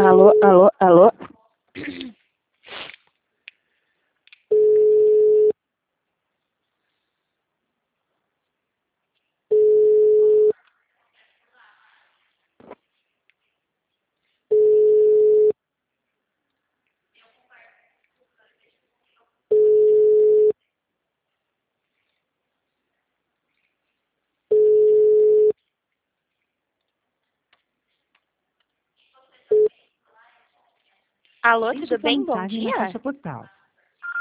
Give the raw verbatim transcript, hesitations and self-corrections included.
Alô, alô, alô. Alô, Deixe tudo sua bem? Bom mensagem na dia. caixa postal.